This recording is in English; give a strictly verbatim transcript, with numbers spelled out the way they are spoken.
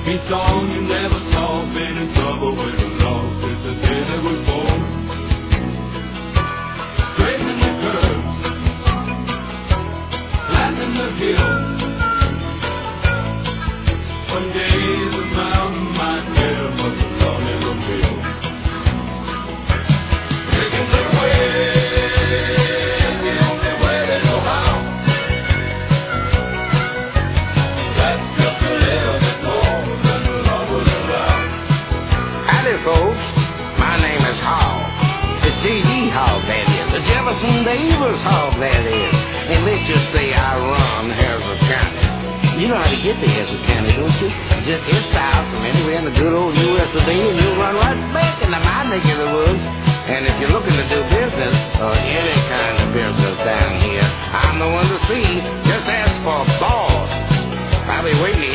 Me song you never saw, been in trouble with the law since the day they was born. Straightening the curve, flattening the hill. One day the mountain might tell, but the law never will. Taking the way, the only way they know how. That's just a little bit more than the law would allow. Howdy, folks. My name is Hall. The J D Hall, that is. The Jefferson Davis Hall, that is. And let's just say I run Harrison County. You know how to get to Harrison County, don't you? Just head south from anywhere in the good old U S of A, and you'll run right back into my neck of the woods. And if you're looking to do business, or any kind of business down here, I'm the one to see. Just ask for Boss. I'll be waiting